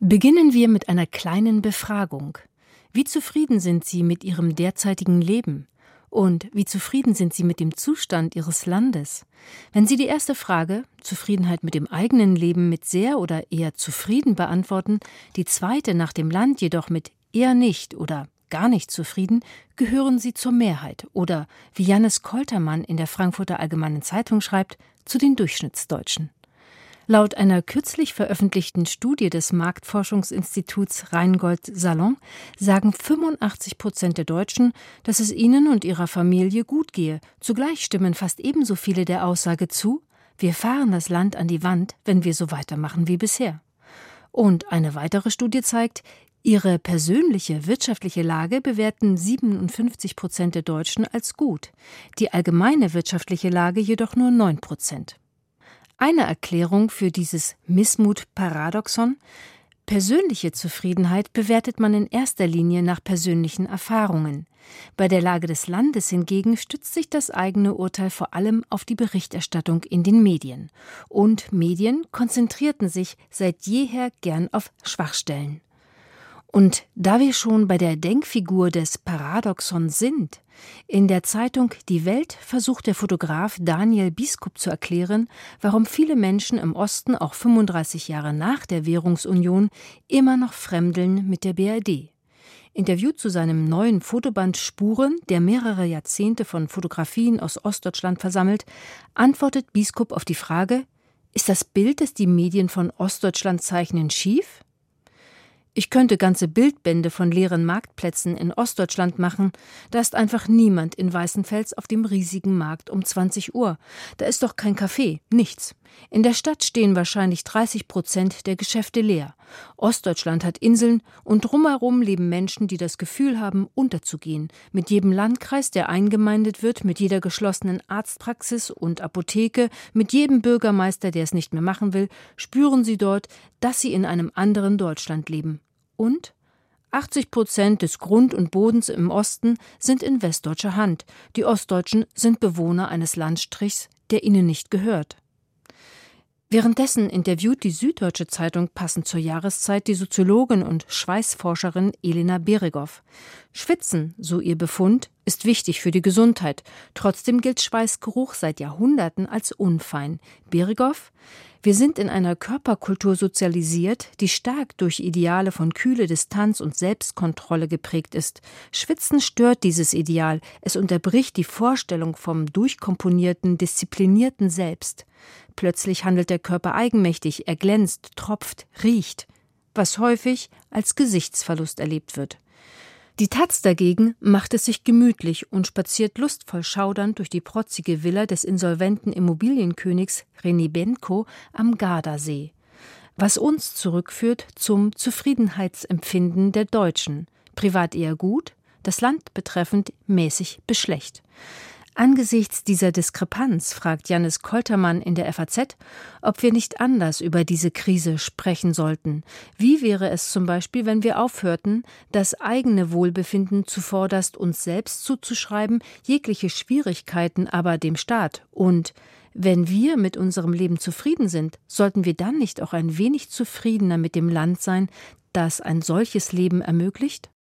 Beginnen wir mit einer kleinen Befragung. Wie zufrieden sind Sie mit Ihrem derzeitigen Leben? Und wie zufrieden sind Sie mit dem Zustand Ihres Landes? Wenn Sie die erste Frage, Zufriedenheit mit dem eigenen Leben, mit sehr oder eher zufrieden beantworten, die zweite nach dem Land jedoch mit eher nicht oder gar nicht zufrieden, gehören Sie zur Mehrheit oder, wie Jannis Koltermann in der Frankfurter Allgemeinen Zeitung schreibt, zu den Durchschnittsdeutschen. Laut einer kürzlich veröffentlichten Studie des Marktforschungsinstituts Rheingold-Salon sagen 85% der Deutschen, dass es ihnen und ihrer Familie gut gehe. Zugleich stimmen fast ebenso viele der Aussage zu: Wir fahren das Land an die Wand, wenn wir so weitermachen wie bisher. Und eine weitere Studie zeigt, ihre persönliche wirtschaftliche Lage bewerten 57% der Deutschen als gut, die allgemeine wirtschaftliche Lage jedoch nur 9%. Eine Erklärung für dieses Missmut-Paradoxon: Persönliche Zufriedenheit bewertet man in erster Linie nach persönlichen Erfahrungen. Bei der Lage des Landes hingegen stützt sich das eigene Urteil vor allem auf die Berichterstattung in den Medien. Und Medien konzentrierten sich seit jeher gern auf Schwachstellen. Und da wir schon bei der Denkfigur des Paradoxon sind: In der Zeitung Die Welt versucht der Fotograf Daniel Biskup zu erklären, warum viele Menschen im Osten auch 35 Jahre nach der Währungsunion immer noch fremdeln mit der BRD. Interviewt zu seinem neuen Fotoband Spuren, der mehrere Jahrzehnte von Fotografien aus Ostdeutschland versammelt, antwortet Biskup auf die Frage: Ist das Bild, das die Medien von Ostdeutschland zeichnen, schief? Ich könnte ganze Bildbände von leeren Marktplätzen in Ostdeutschland machen. Da ist einfach niemand in Weißenfels auf dem riesigen Markt um 20 Uhr. Da ist doch kein Café, nichts. In der Stadt stehen wahrscheinlich 30% der Geschäfte leer. Ostdeutschland hat Inseln und drumherum leben Menschen, die das Gefühl haben, unterzugehen. Mit jedem Landkreis, der eingemeindet wird, mit jeder geschlossenen Arztpraxis und Apotheke, mit jedem Bürgermeister, der es nicht mehr machen will, spüren sie dort, dass sie in einem anderen Deutschland leben. Und 80% des Grund und Bodens im Osten sind in westdeutscher Hand. Die Ostdeutschen sind Bewohner eines Landstrichs, der ihnen nicht gehört. Währenddessen interviewt die Süddeutsche Zeitung passend zur Jahreszeit die Soziologin und Schweißforscherin Elena Beregow. Schwitzen, so ihr Befund, ist wichtig für die Gesundheit. Trotzdem gilt Schweißgeruch seit Jahrhunderten als unfein. Beregow: Wir sind in einer Körperkultur sozialisiert, die stark durch Ideale von Kühle, Distanz und Selbstkontrolle geprägt ist. Schwitzen stört dieses Ideal. Es unterbricht die Vorstellung vom durchkomponierten, disziplinierten Selbst. Plötzlich handelt der Körper eigenmächtig, er glänzt, tropft, riecht, was häufig als Gesichtsverlust erlebt wird. Die taz dagegen macht es sich gemütlich und spaziert lustvoll schaudernd durch die protzige Villa des insolventen Immobilienkönigs René Benko am Gardasee. Was uns zurückführt zum Zufriedenheitsempfinden der Deutschen. Privat eher gut, das Land betreffend mäßig bis schlecht. Angesichts dieser Diskrepanz fragt Jannis Koltermann in der FAZ, ob wir nicht anders über diese Krise sprechen sollten. Wie wäre es zum Beispiel, wenn wir aufhörten, das eigene Wohlbefinden zuvorderst uns selbst zuzuschreiben, jegliche Schwierigkeiten aber dem Staat? Und wenn wir mit unserem Leben zufrieden sind, sollten wir dann nicht auch ein wenig zufriedener mit dem Land sein, das ein solches Leben ermöglicht?